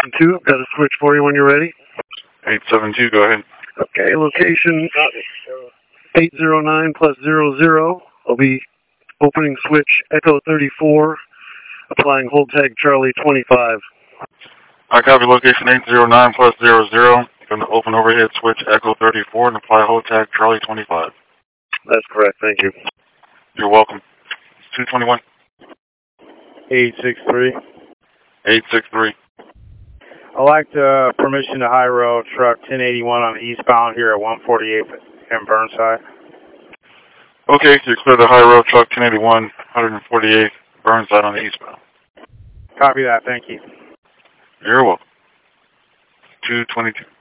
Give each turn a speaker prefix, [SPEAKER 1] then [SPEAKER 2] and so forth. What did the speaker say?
[SPEAKER 1] 872, got a switch for you when you're ready.
[SPEAKER 2] 872, go ahead.
[SPEAKER 1] Okay, location 809 plus 00. I'll be opening switch Echo 34, applying hold tag Charlie 25.
[SPEAKER 2] I copy location 809 plus 00. Going to open overhead switch Echo 34 and apply hold tag Charlie 25.
[SPEAKER 1] That's correct, thank you.
[SPEAKER 2] You're welcome. 221.
[SPEAKER 3] 863.
[SPEAKER 2] 863.
[SPEAKER 3] I'd like permission to high road truck 1081 on the eastbound here at 148 in Burnside.
[SPEAKER 2] Okay, you're clear to high road truck 1081, 148 Burnside on the eastbound.
[SPEAKER 3] Copy that, thank you.
[SPEAKER 2] You're welcome. 222.